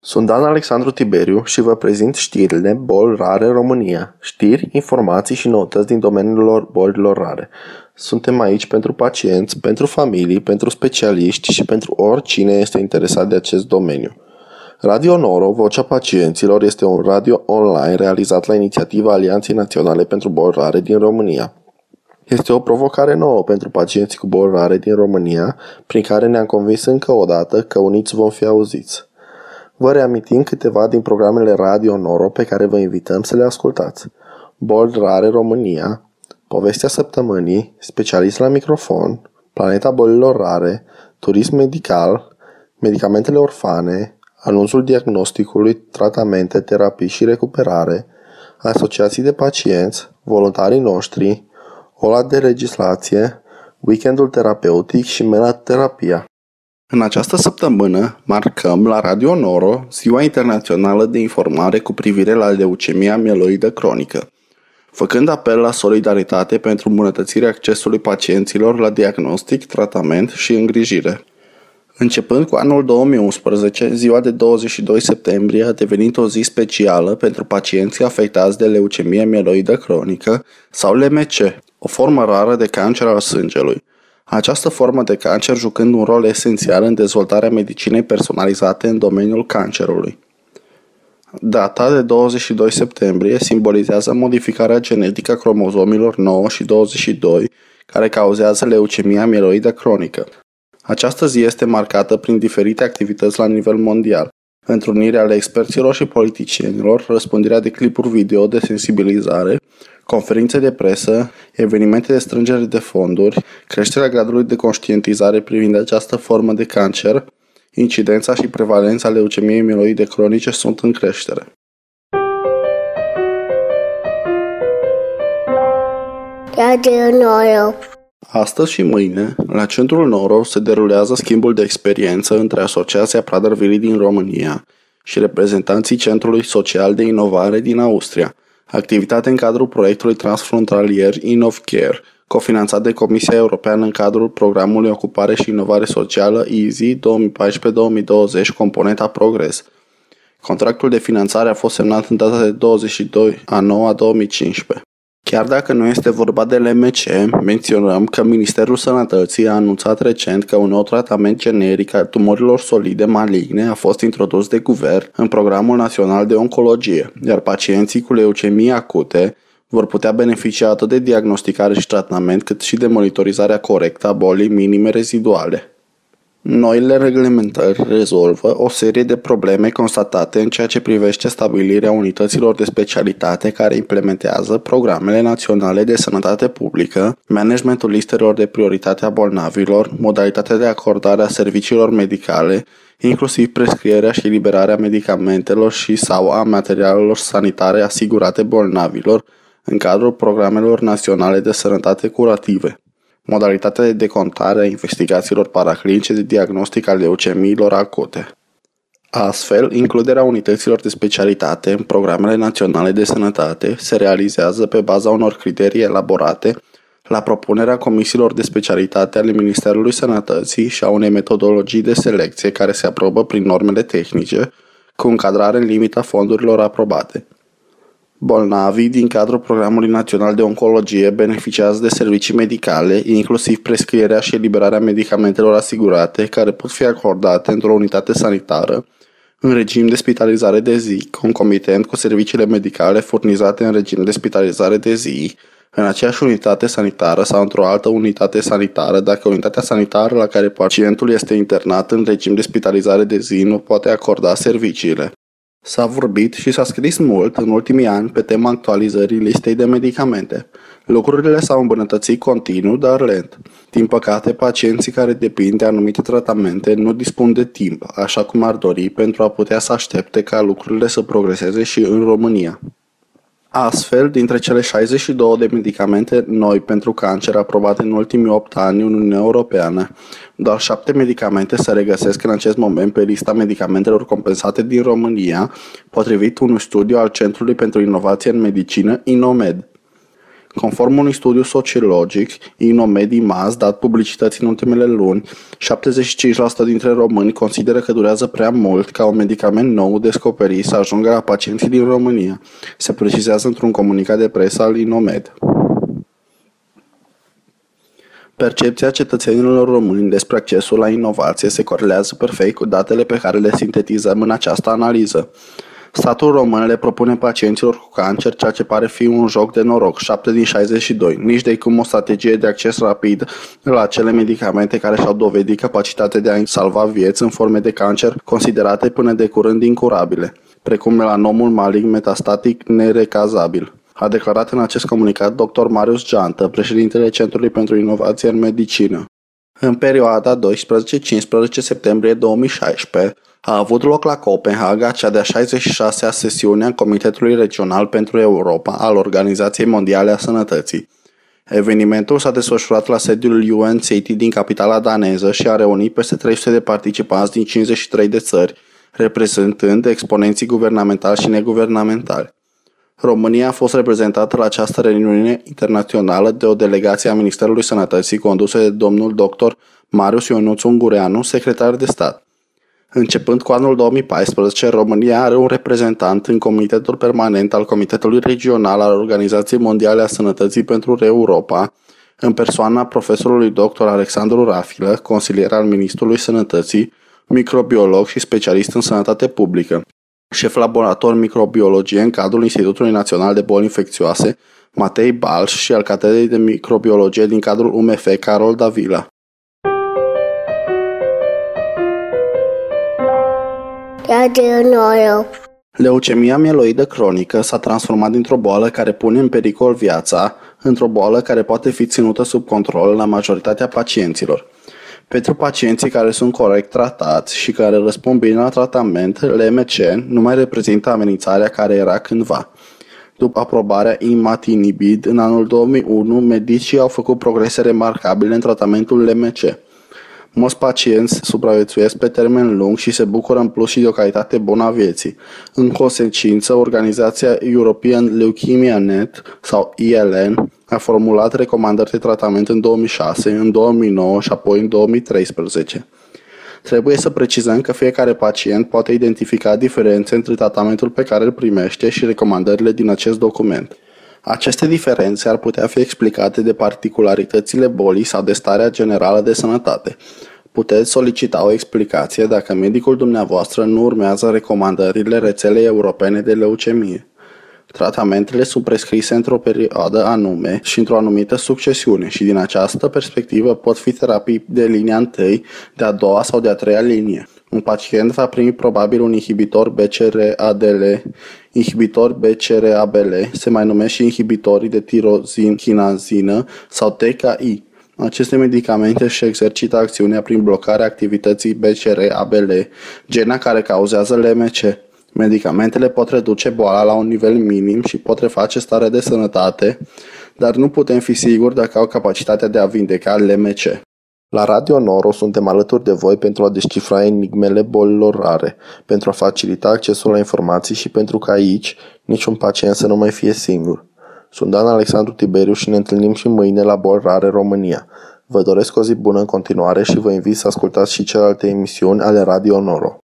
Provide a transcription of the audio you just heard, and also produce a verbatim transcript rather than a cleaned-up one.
Sunt Dan Alexandru Tiberiu și vă prezint știrile Boli rare România. Știri, informații și noutăți din domeniul bolilor rare. Suntem aici pentru pacienți, pentru familii, pentru specialiști și pentru oricine este interesat de acest domeniu. Radio Noro, Vocea Pacienților, este un radio online realizat la inițiativa Alianței Naționale pentru Boli Rare din România. Este o provocare nouă pentru pacienții cu boli rare din România, prin care ne-am convins încă o dată că uniți vom fi auziți. Vă reamintim câteva din programele Radio Noro pe care vă invităm să le ascultați. Boli rare România, Povestea Săptămânii, Specialist la microfon, Planeta bolilor rare, Turism medical, Medicamentele orfane, Anunțul diagnosticului, Tratamente, terapii și recuperare, Asociații de pacienți, Voluntarii noștri, Ola de legislație, Weekendul terapeutic și Menatoterapia. În această săptămână marcăm la Radio Noro Ziua Internațională de Informare cu privire la leucemia mieloidă cronică, făcând apel la solidaritate pentru îmbunătățirea accesului pacienților la diagnostic, tratament și îngrijire. Începând cu anul două mii unsprezece, ziua de douăzeci și doi septembrie a devenit o zi specială pentru pacienții afectați de leucemie mieloidă cronică sau L M C, o formă rară de cancer al sângelui. Această formă de cancer jucând un rol esențial în dezvoltarea medicinei personalizate în domeniul cancerului. Data de douăzeci și doi septembrie simbolizează modificarea genetică a cromozomilor nouă și douăzeci și doi, care cauzează leucemia mieloidă cronică. Această zi este marcată prin diferite activități la nivel mondial, întruniri ale experților și politicienilor, răspândirea de clipuri video de sensibilizare, conferințe de presă, evenimente de strângere de fonduri, creșterea gradului de conștientizare privind această formă de cancer, incidența și prevalența leucemiei mieloide cronice sunt în creștere. Radio Noro. Astăzi și mâine, la Centrul Noro se derulează schimbul de experiență între Asociația Prader-Willi din România și reprezentanții Centrului Social de Inovare din Austria, activitate în cadrul proiectului transfrontalier InnovCare, cofinanțat de Comisia Europeană în cadrul Programului Ocupare și Inovare Socială EASY două mii paisprezece două mii douăzeci, componenta Progres. Contractul de finanțare a fost semnat în data de douăzeci și doi a nouă două mii cincisprezece. Chiar dacă nu este vorba de L M C, menționăm că Ministerul Sănătății a anunțat recent că un nou tratament generic al tumorilor solide maligne a fost introdus de guvern în Programul Național de Oncologie, iar pacienții cu leucemii acute vor putea beneficia atât de diagnosticare și tratament, cât și de monitorizarea corectă a bolii minime reziduale. Noile reglementări rezolvă o serie de probleme constatate în ceea ce privește stabilirea unităților de specialitate care implementează programele naționale de sănătate publică, managementul listelor de prioritate a bolnavilor, modalitatea de acordare a serviciilor medicale, inclusiv prescrierea și eliberarea medicamentelor și sau a materialelor sanitare asigurate bolnavilor în cadrul programelor naționale de sănătate curative, modalitatea de decontare a investigațiilor paraclinice de diagnostic al leucemiilor acute. Astfel, includerea unităților de specialitate în programele naționale de sănătate se realizează pe baza unor criterii elaborate la propunerea comisiilor de specialitate ale Ministerului Sănătății și a unei metodologii de selecție care se aprobă prin normele tehnice, cu încadrare în limita fondurilor aprobate. Bolnavii din cadrul Programului Național de Oncologie beneficiază de servicii medicale, inclusiv prescrierea și eliberarea medicamentelor asigurate, care pot fi acordate într-o unitate sanitară, în regim de spitalizare de zi, concomitent cu serviciile medicale furnizate în regim de spitalizare de zi, în aceeași unitate sanitară sau într-o altă unitate sanitară, dacă unitatea sanitară la care pacientul este internat în regim de spitalizare de zi nu poate acorda serviciile. S-a vorbit și s-a scris mult în ultimii ani pe tema actualizării listei de medicamente. Lucrurile s-au îmbunătățit continuu, dar lent. Din păcate, pacienții care depind de anumite tratamente nu dispun de timp, așa cum ar dori, pentru a putea să aștepte ca lucrurile să progreseze și în România. Astfel, dintre cele șaizeci și două de medicamente noi pentru cancer aprobate în ultimii opt ani în Uniunea Europeană, doar șapte medicamente se regăsesc în acest moment pe lista medicamentelor compensate din România, potrivit unui studiu al Centrului pentru Inovație în Medicină, InnoMed. Conform unui studiu sociologic, Inomed-Imaz, dat publicității în ultimele luni, șaptezeci și cinci la sută dintre români consideră că durează prea mult ca un medicament nou descoperit să ajungă la pacienții din România, se precizează într-un comunicat de presă al Inomed. Percepția cetățenilor români despre accesul la inovație se corelează perfect cu datele pe care le sintetizăm în această analiză. Statul român le propune pacienților cu cancer ceea ce pare fi un joc de noroc, șapte din șaizeci și doi, nici de cum o strategie de acces rapid la acele medicamente care și-au dovedit capacitatea de a salva vieți în forme de cancer considerate până de curând incurabile, precum melanomul malign metastatic nerecazabil. A declarat în acest comunicat doctor Marius Geantă, președintele Centrului pentru Inovație în Medicină. În perioada doisprezece-cincisprezece septembrie două mii șaisprezece a avut loc la Copenhaga cea de-a șaizeci și șasea sesiune a Comitetului Regional pentru Europa al Organizației Mondiale a Sănătății. Evenimentul s-a desfășurat la sediul U N City din capitala daneză și a reunit peste trei sute de participanți din cincizeci și trei de țări, reprezentând exponenții guvernamentali și neguvernamentali. România a fost reprezentată la această reuniune internațională de o delegație a Ministerului Sănătății condusă de domnul doctor Marius Ionuț Ungureanu, secretar de stat. Începând cu anul două mii paisprezece, România are un reprezentant în Comitetul Permanent al Comitetului Regional al Organizației Mondiale a Sănătății pentru Europa, în persoana profesorului doctor Alexandru Rafilă, consilier al Ministrului Sănătății, microbiolog și specialist în sănătate publică, șef laborator microbiologie în cadrul Institutului Național de Boli Infecțioase, Matei Balș, și al Catedrei de Microbiologie din cadrul U M F, Carol Davila. Leucemia mieloidă cronică s-a transformat dintr-o boală care pune în pericol viața într-o boală care poate fi ținută sub control la majoritatea pacienților. Pentru pacienții care sunt corect tratați și care răspund bine la tratament, L M C nu mai reprezintă amenințarea care era cândva. După aprobarea imatinib în anul două mii unu, medicii au făcut progrese remarcabile în tratamentul L M C. Mulți pacienți supraviețuiesc pe termen lung și se bucură în plus și de o calitate bună a vieții. În consecință, organizația European Leukemia Net sau E L N a formulat recomandări de tratament în două mii șase, în două mii nouă și apoi în două mii treisprezece. Trebuie să precizăm că fiecare pacient poate identifica diferențe între tratamentul pe care îl primește și recomandările din acest document. Aceste diferențe ar putea fi explicate de particularitățile bolii sau de starea generală de sănătate. Puteți solicita o explicație dacă medicul dumneavoastră nu urmează recomandările rețelei europene de leucemie. Tratamentele sunt prescrise într-o perioadă anume și într-o anumită succesiune și din această perspectivă pot fi terapii de linia întâi, de a doua sau de a treia linie. Un pacient va primi probabil un inhibitor B C R A D L. Inhibitor B C R A B L se mai numesc și inhibitorii de tirozin-chinazină sau T K I. Aceste medicamente își exercită acțiunea prin blocarea activității B C R A B L, gena care cauzează L M C. Medicamentele pot reduce boala la un nivel minim și pot reface starea de sănătate, dar nu putem fi siguri dacă au capacitatea de a vindeca L M C. La Radio Noro suntem alături de voi pentru a descifra enigmele bolilor rare, pentru a facilita accesul la informații și pentru ca aici niciun pacient să nu mai fie singur. Sunt Dan Alexandru Tiberiu și ne întâlnim și mâine la Boli Rare România. Vă doresc o zi bună în continuare și vă invit să ascultați și celelalte emisiuni ale Radio Noro.